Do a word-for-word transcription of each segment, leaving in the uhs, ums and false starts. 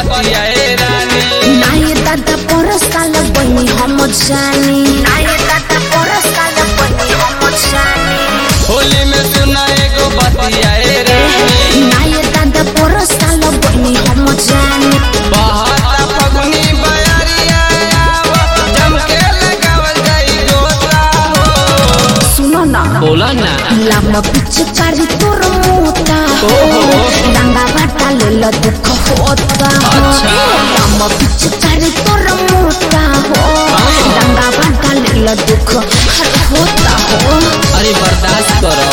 बतिया रानी नाये दादा परसाल बनी हम जानी नाये दादा परसाल बनी हम जानी होली में सुना एगो बतिया रानी नाये दादा परसाल बनी हम जानी बहाता फगुनी बयारिया जम के लगावल जाई गोता हो सुनो ना बोला ना लाम पिचकारी तोर मोटा हो रंगा बाटा ले दुख होता अच्छा। लाम पिचकारी तोर मोटा हो रंगा बाटा ले दुख होता हो अरे बर्दाश्त करो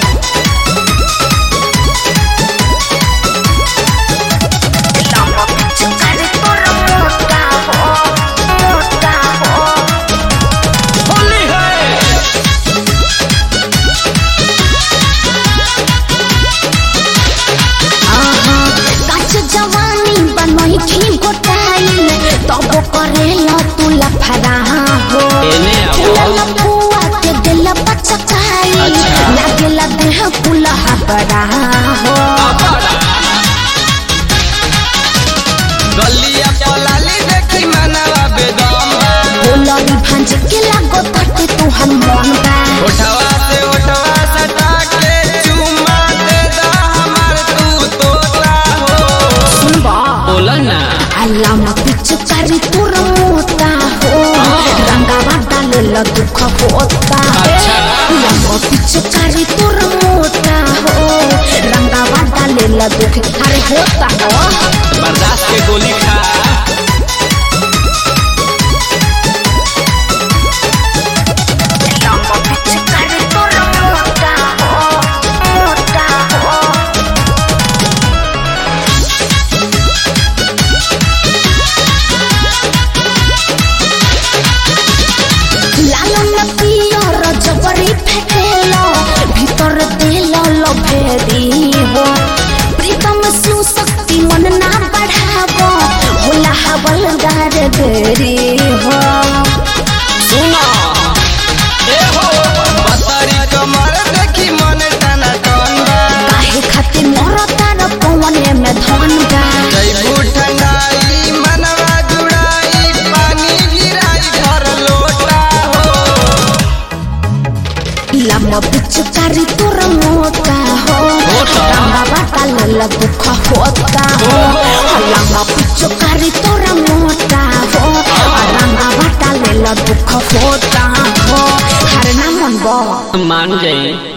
लाम पिचकारी तोर मोटा हो मोटा हो होली है काच जवानी बनई की गोटाइल तब करेला तू लफड़ा हो एने आओ। फुलल पुआ के दिल पचकाइल अच्छा। लागेला देह पुलहा बड़ा हो गलिया पलाली देखी मनवा बेदम बोलरी भांज के लागो ताटे तू हम मन बा उठवा से उठवा सटा के चुमा दे दा हमार तू तोता हो सुनबा बोला ना अल्लाह मा पिचकारी तोर मोटा हो रंगा बाटा ले दुख होता अच्छा। अल्लाह मा पिचकारी तोर मोटा हो रंगा बाटा ले दुख अरे होता हो बर्दाश्त के गोली खा अल्लाह मा पिचकारी तोर मोटा हो मोटा हो लाल में पियर जबरी फेंकेलो भीतर देलो लभेरी हो प्रीतम शिव शक्ति मन ना बढ़ावो होला हवलदार देरी हो सुना ए हो बतरी कमर देखी मन तना टंगा काहे खातिर मरता र पवने में धन बा जैबू ठंडाई मनवा जुड़ाई पानी गिराई भर लोटा हो लम पिचकारी तोर मोटा हो मोटा। रंगा बाटा लल दुख होता हो लम पिचकारी तोर मोटा हो रंगा बाटा लल दुख होता हो हर ना मन बा मान जाई।